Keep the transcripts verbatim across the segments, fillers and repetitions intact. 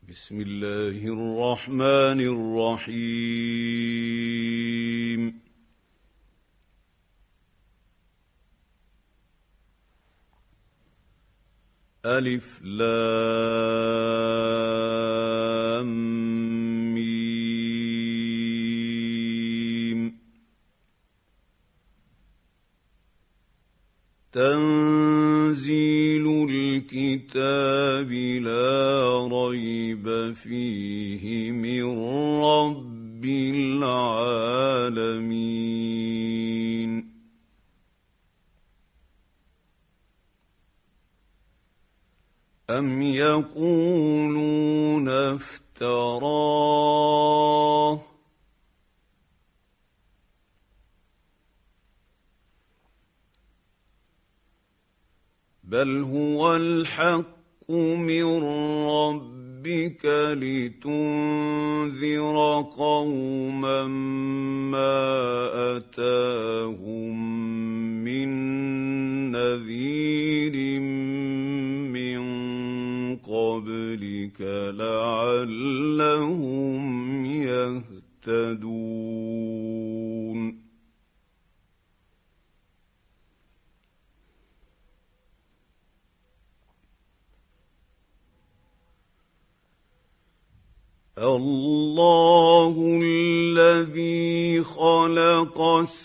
بسم الله الرحمن الرحيم. ألف لام ميم. تنزيل الكتاب لا ريب فيه من رب العالمين. أم يقولون افتراه بل هو الحق من ربك لتنذر قوما ما أتاهم من نذير من قبلك لعلهم يهتدون. الله الذي خلق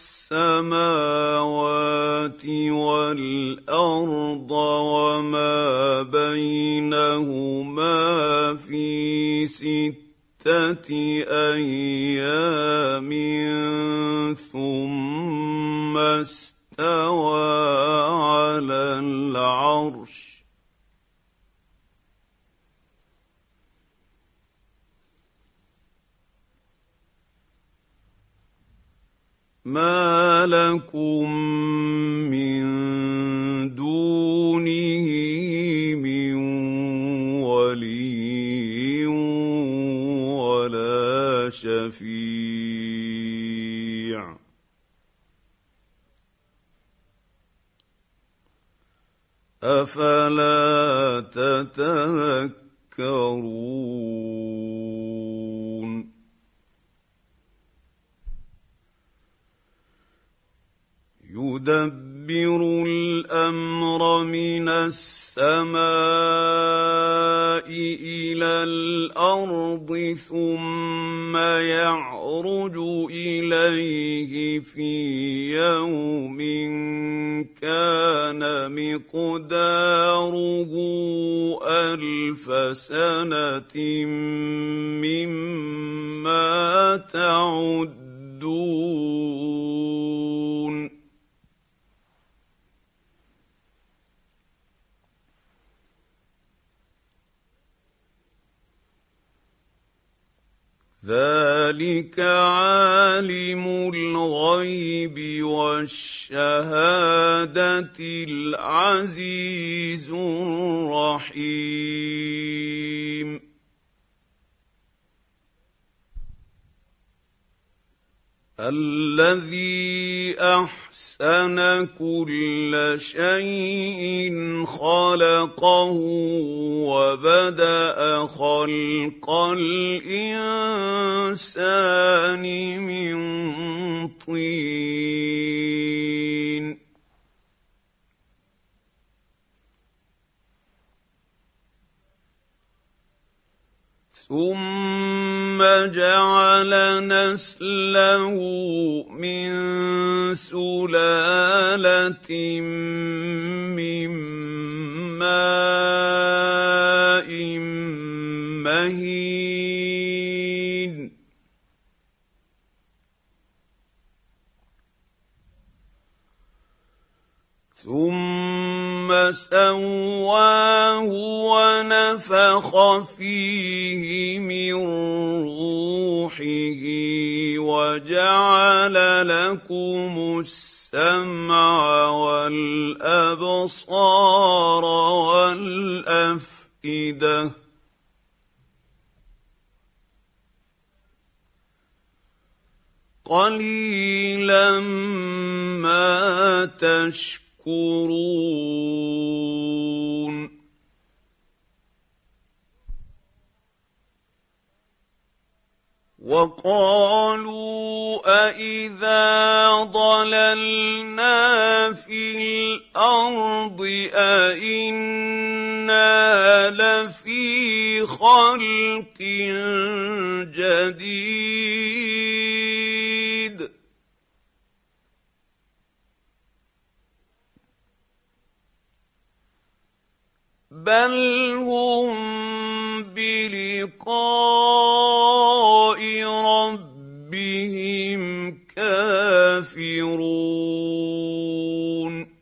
السماوات والأرض وما بينهما في ستة أيام ثم استوى على العرش. ما لكم من دونه من ولي ولا شفيع أفلا تتذكرون. يدبر الأمر من السماء إلى الأرض ثم يعرج إليه في يوم كان مقداره ألف سنة مما تعدون. ذلك عالم الغيب والشهادة العزيز الرحيم. الذي أحسن كل شيء خلقه وبدأ خلق الإنسان من طين ثم جعل نسله من سلالة من ماء مهين ثم سواه ونفخ فيه من روحه وجعل لكم السمع والأبصار والأفئدة قليلا ما تشكرون. وقالوا أإذا ضللنا في الأرض أإنا لفي خلق جديد بل هم بلقاء ربهم كافرون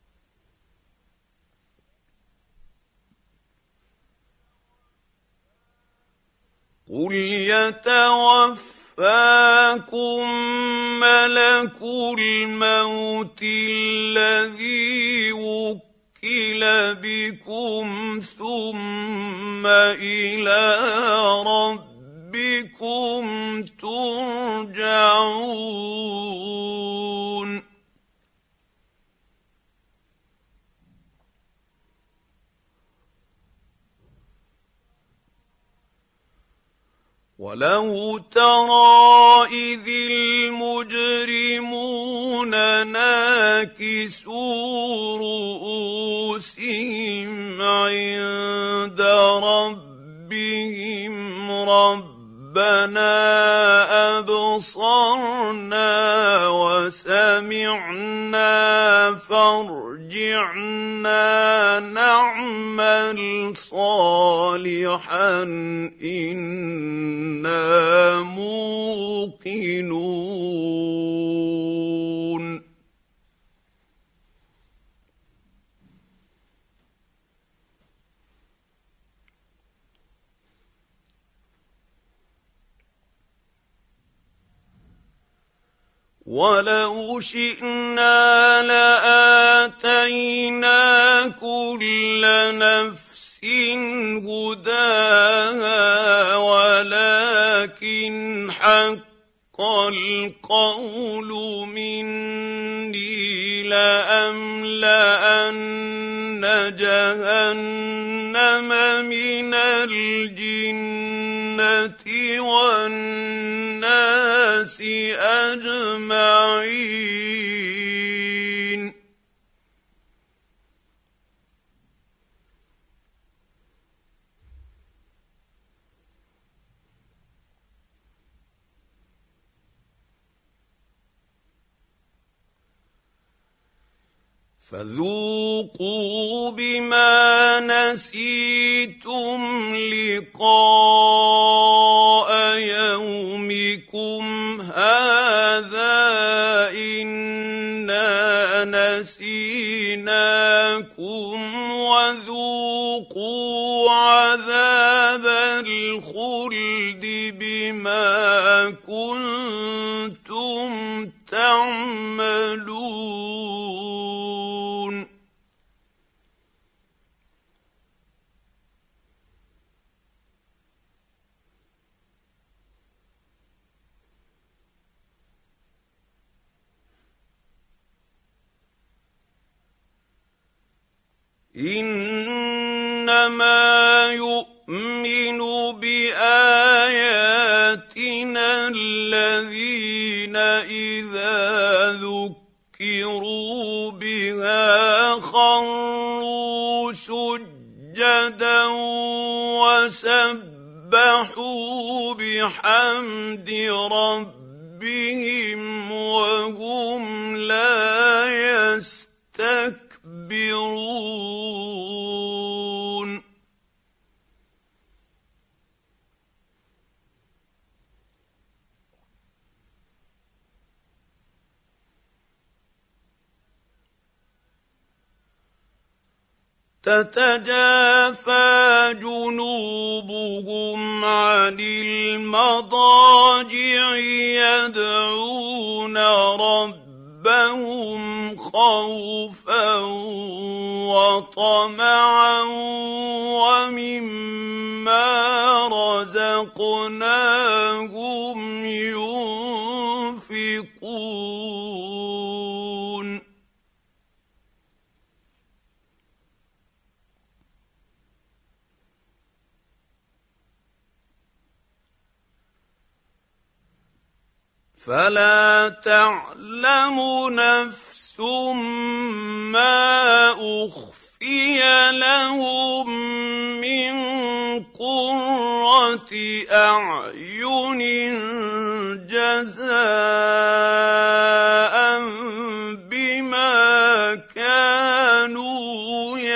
قل يتوفاكم ملك الموت الذي وكل بكم ثم إلى ربكم ترجعون ولو ترى إذ المجرمون ناكسوا رؤوسهم عند ربهم ربنا أبصرنا وسمعنا فارجعنا نعمل صالحا إنا موقنون ولو شئنا لآتينا كل نفس هداها ولكن حق القول مني لأملأن جهنم من الجنة والناس أجمعين فذوقوا بما نسيتم لقاء يومكم هذا إنا نسيناكم وذوقوا عذاب الخلد بما كنتم تعملون إنما يؤمن بآياتنا الذين إذا ذكروا بها خروا سجدا وسبحوا بحمد ربهم وهم لا يستكبرون تتجافى جنوبهم عن المضاجع يدعون ربهم خوفا وطمعا ومما رزقناهم ينفقون فلا تعلم نفس ما أخفي لهم من قرة أعين جزاء بما كانوا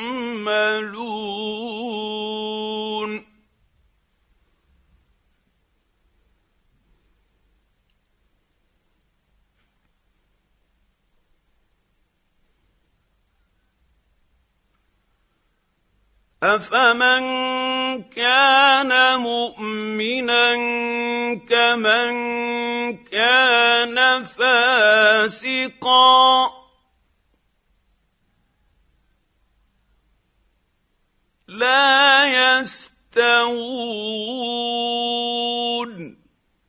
يعملون أفمن كان مؤمنا كمن كان فاسقا لا يستوون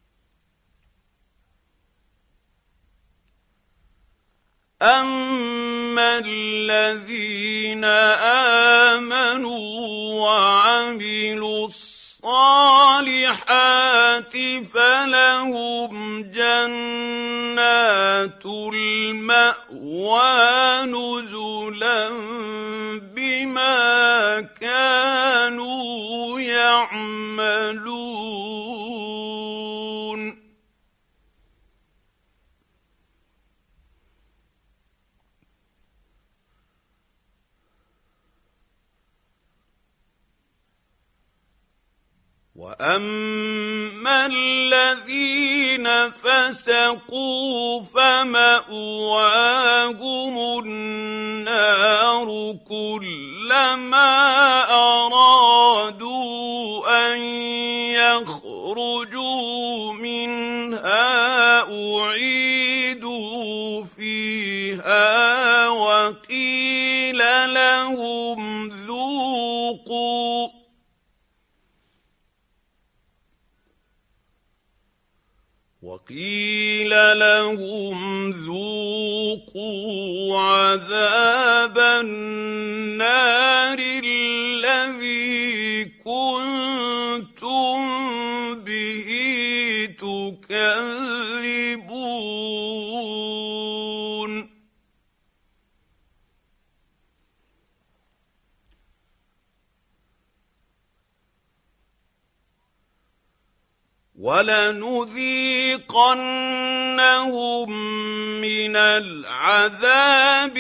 أما الذين آمنوا وعملوا الصالحات فلهم جنات المأوى نزلا بما كانوا يعملون وأما الذين فسقوا فمأواهم النار كلما أرادوا أن يخرجوا منها أعيدوا فيها وقيل لهم ذوقوا وقيل لهم ذوقوا عذاب النار الذي كنتم به تكذبون ولنذيقنهم من العذاب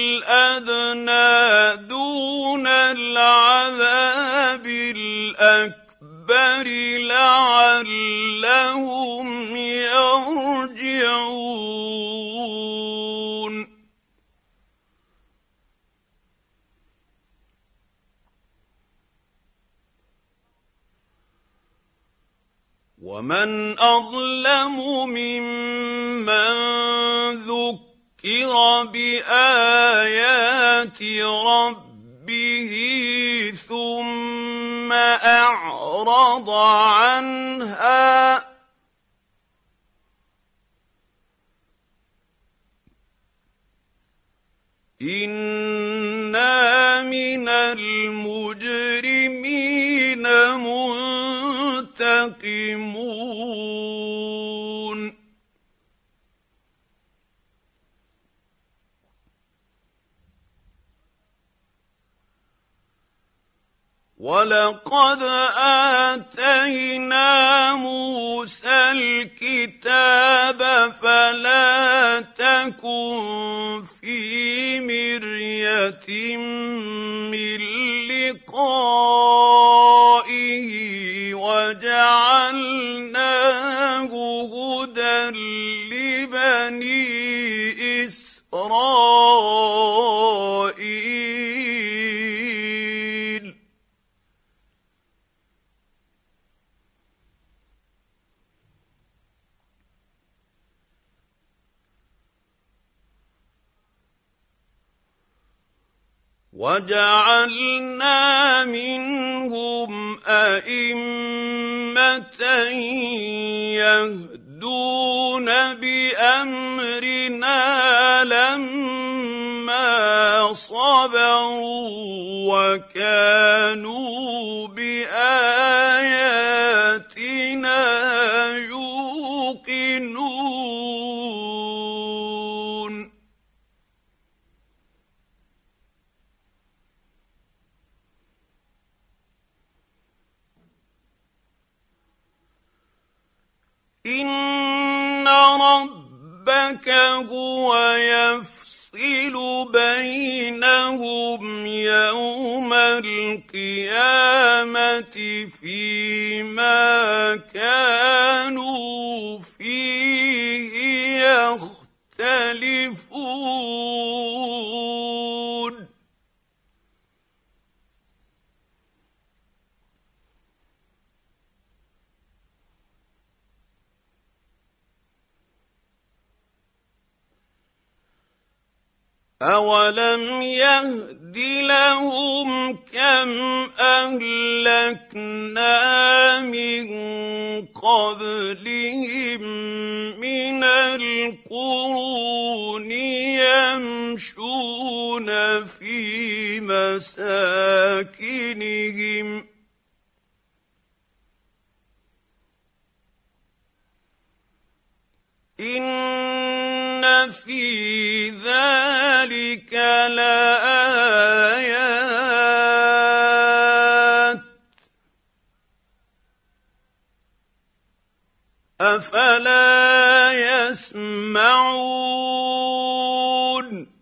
الأدنى دون العذاب الأكبر لعلهم يرجعون ومن أظلم ممن ذكر بآيات ربه ثم أعرض عنها إنا من المجرمين منتقمون ولقد آتينا موسى الكتاب فلا تكن في مرية من لقائه وجعلناه هدى لبني إسرائيل وجعلنا منهم أئمة يهدون بأمرنا لما صبروا وكانوا بآياتنا يوقنون ربك هو يفصل بينهم يوم القيامة فيما كانوا فيه يختلفون أولم يهد لهم كم أهلكنا من قبلهم من القرون يمشون في مساكنهم إن في ذلك لآيات أفلا يسمعون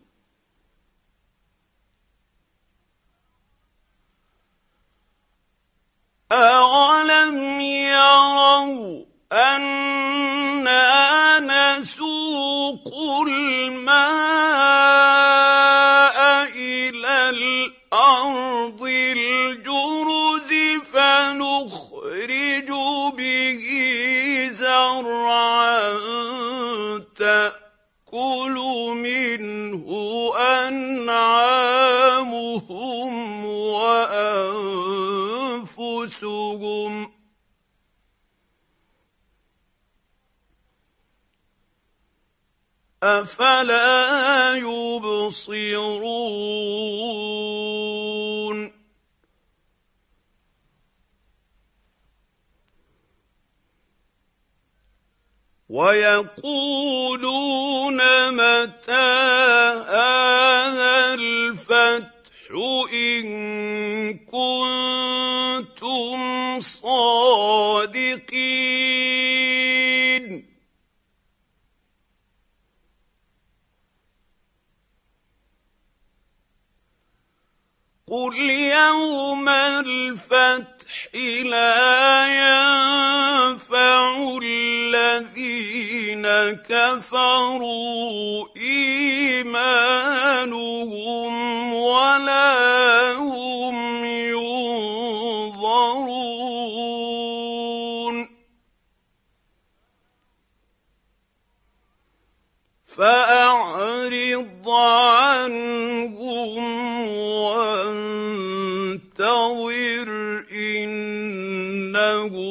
أولم يروا أنا نسوق الماء إلى الأرض الجرز فنخرج به زرعا تأكل منه أنعامهم وأنفسهم أفلا يبصرون ويقولون متى هذا الفتح إن كنتم صادقين قل يوم الفتح لا ينفع الذين كفروا إيمانهم ولا هم ينظرون فأعرض عنهم وانتظر إنهم